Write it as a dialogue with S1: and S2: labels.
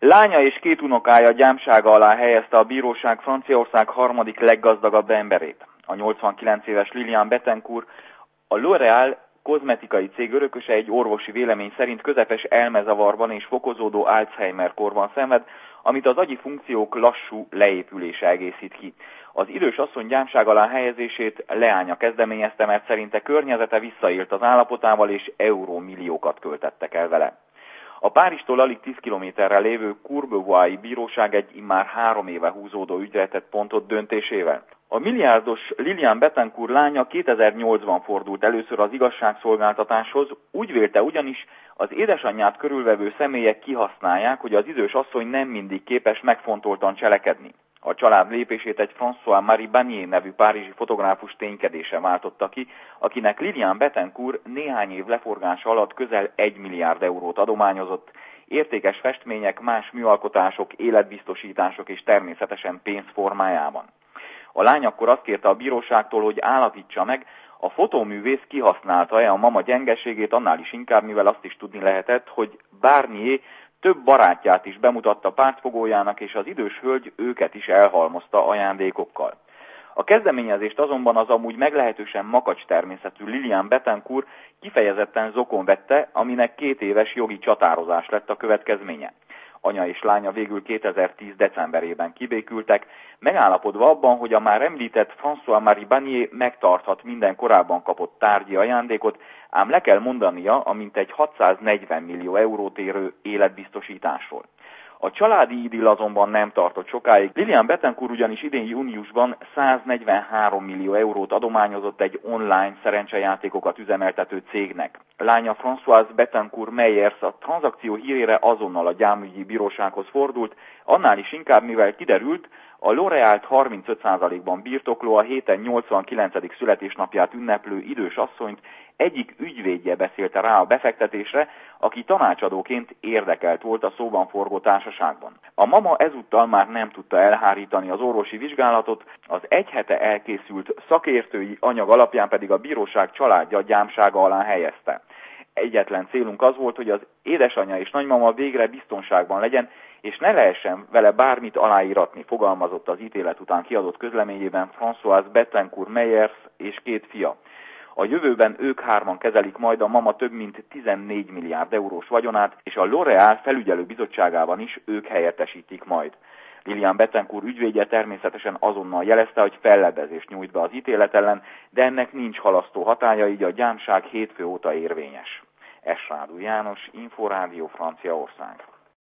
S1: Lánya és két unokája gyámsága alá helyezte a bíróság Franciaország harmadik leggazdagabb emberét. A 89 éves Lilian Bettencourt, a L'Oréal kozmetikai cég örököse, egy orvosi vélemény szerint közepes elmezavarban és fokozódó Alzheimer-korban szenved, amit az agyi funkciók lassú leépülése egészít ki. Az idős asszony gyámság alá helyezését leánya kezdeményezte, mert szerinte környezete visszaélt az állapotával és eurómilliókat költettek el vele. A Párizstól alig 10 kilométerre lévő Courbevoie bíróság egy immár 3 éve húzódó ügyre tett pontot döntésével. A milliárdos Lilian Bettencourt lánya 2008-ban fordult először az igazságszolgáltatáshoz, úgy vélte ugyanis, az édesanyját körülvevő személyek kihasználják, hogy az idős asszony nem mindig képes megfontoltan cselekedni. A család lépését egy François-Marie Bagné nevű párizsi fotográfus ténykedése váltotta ki, akinek Lilian Bettencourt néhány év leforgása alatt közel 1 milliárd eurót adományozott, értékes festmények, más műalkotások, életbiztosítások és természetesen pénz formájában. A lány akkor azt kérte a bíróságtól, hogy állapítsa meg, a fotóművész kihasználta-e a mama gyengeségét, annál is inkább, mivel azt is tudni lehetett, hogy Barnier több barátját is bemutatta pártfogójának, és az idős hölgy őket is elhalmozta ajándékokkal. A kezdeményezést azonban az amúgy meglehetősen makacs természetű Lilian Bettencourt kifejezetten zokon vette, aminek 2 éves jogi csatározás lett a következménye. Anya és lánya végül 2010. decemberében kibékültek, megállapodva abban, hogy a már említett François-Marie Bagné megtarthat minden korábban kapott tárgyi ajándékot, ám le kell mondania a mintegy 640 millió eurót érő életbiztosításról. A családi idill azonban nem tartott sokáig. Lilian Bettencourt ugyanis idén júniusban 143 millió eurót adományozott egy online szerencsejátékokat üzemeltető cégnek. Lánya Françoise Bettencourt Meyers a tranzakció hírére azonnal a gyámügyi bírósághoz fordult, annál is inkább, mivel kiderült, a L'Oréalt 35%-ban birtokló, a héten 89. születésnapját ünneplő idős asszonyt egyik ügyvédje beszélte rá a befektetésre, aki tanácsadóként érdekelt volt a szóban forgó társaságban. A mama ezúttal már nem tudta elhárítani az orvosi vizsgálatot, az egy hete elkészült szakértői anyag alapján pedig a bíróság családja gyámsága alá helyezte. Egyetlen célunk az volt, hogy az édesanyja és nagymama végre biztonságban legyen, és ne lehessen vele bármit aláíratni, fogalmazott az ítélet után kiadott közleményében Françoise Bettencourt Meyers és 2 fia. A jövőben ők 3 kezelik majd a mama több mint 14 milliárd eurós vagyonát, és a L'Oréal felügyelő bizottságában is ők helyettesítik majd. Lilian Bettencourt ügyvédje természetesen azonnal jelezte, hogy fellebbezést nyújt be az ítélet ellen, de ennek nincs halasztó hatálya, így a gyámság hétfő óta érvényes. Esrádú János, Inforádió, Franciaország.